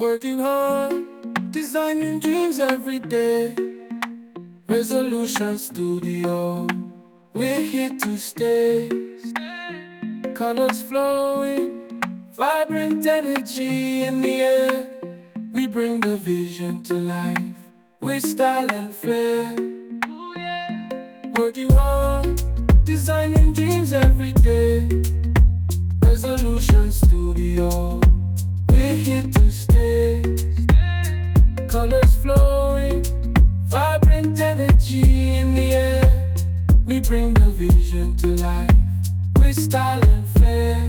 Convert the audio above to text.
Working hard, designing dreams every day. Resolution Studio, we're here to stay. Colors flowing, vibrant energy in the air. We bring the vision to life with style and flair. Working hard, designing dreams every day. Resolution Studio, we're here to stay. Colors flowing, vibrant energy in the air. We bring the vision to life with style and flair.